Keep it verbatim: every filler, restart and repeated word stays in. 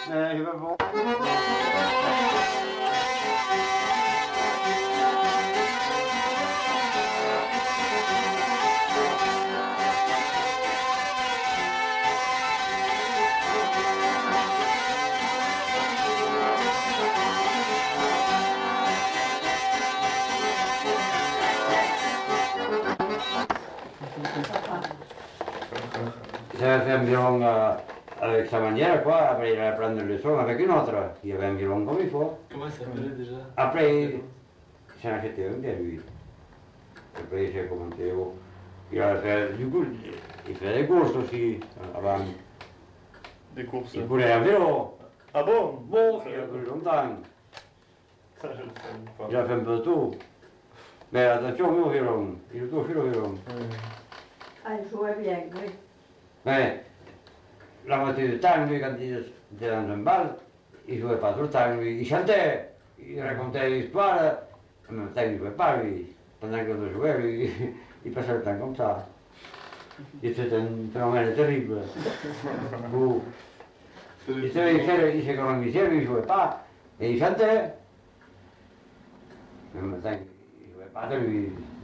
Mais je veux bon. Ça fait un violon euh, avec sa manière, quoi. Après, il allait prendre le son avec une autre. Il y avait un violon comme il faut. Comment ça s'appelait déjà? Après, il s'en a acheté un bien, lui. Après, il s'est commenté. Oh. Il a fait, du coup, il fait des courses aussi, avant. Des courses? Il courait à vélo. Ah bon? Bon, il a couru longtemps. Ça, je ne savais pas. Il a fait un peu de tout. Mais attention au violon. Il est toujours sur le violon. Ah, il jouait bien, oui. Mais la moitié du temps, lui, quand il était dans un bal, il ne jouait pas tout le temps, lui. Il chantait, il racontait des histoires. En même temps, il ne jouait pas, lui. Pendant qu'on jouait, lui, il passait le temps comme ça. Et c'était un phénomène terrible. Où il s'économisait, lui, il ne jouait pas. Et il chantait. En même temps, il ne jouait pas de lui.